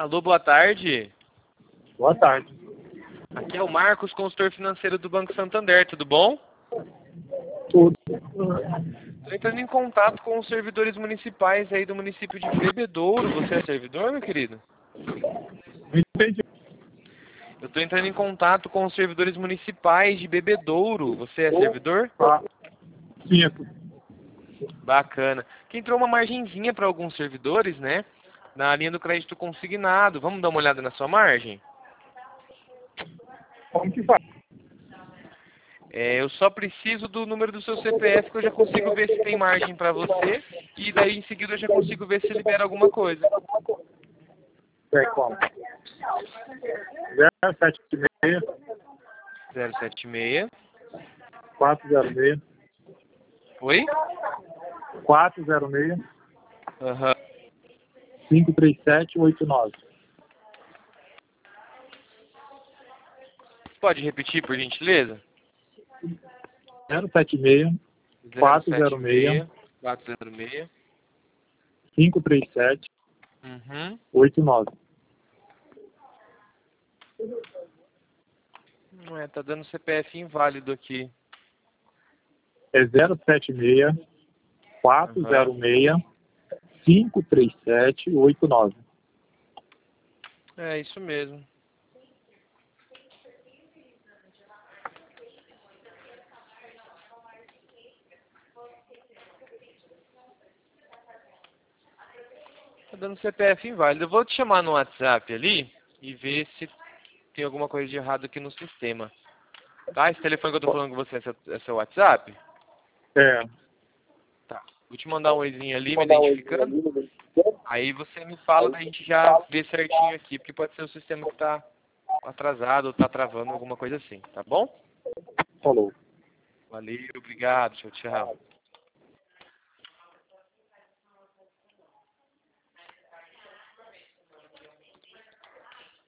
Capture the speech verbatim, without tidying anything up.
Alô, boa tarde. Boa tarde. Aqui é o Marcos, consultor financeiro do Banco Santander, tudo bom? Tudo. Estou entrando em contato com os servidores municipais aí do município de Bebedouro. Você é servidor, meu querido? Entendi. Eu estou entrando em contato com os servidores municipais de Bebedouro. Você é servidor? Ah, sim, é tudo. Bacana. Que entrou uma margenzinha para alguns servidores, né? Na linha do crédito consignado. Vamos dar uma olhada na sua margem? Como que faz? É, eu só preciso do número do seu C P F que eu já consigo ver se tem margem para você. E daí em seguida eu já consigo ver se libera alguma coisa. É como? zero sete seis, zero sete seis. quatro zero seis, Oi? quatro zero seis, Aham. cinco três sete, oito nove. Pode repetir, por gentileza? zero sete seis, quatro zero seis, quatro zero seis. cinco três sete, Uhum. oito nove. Não é, tá dando C P F inválido aqui. É zero sete seis, quatro zero seis, cinco três sete, oito nove. É isso mesmo. Tá dando C P F inválido. Eu vou te chamar no WhatsApp ali e ver se tem alguma coisa de errado aqui no sistema. Tá? Esse telefone que eu tô falando com você é seu, é seu WhatsApp? É. Tá. Vou te mandar um oizinho ali me identificando. Aí você me fala, daí a gente já vê certinho aqui, porque pode ser o sistema que tá atrasado ou tá travando, alguma coisa assim, tá bom? Falou. Valeu, obrigado, tchau, tchau.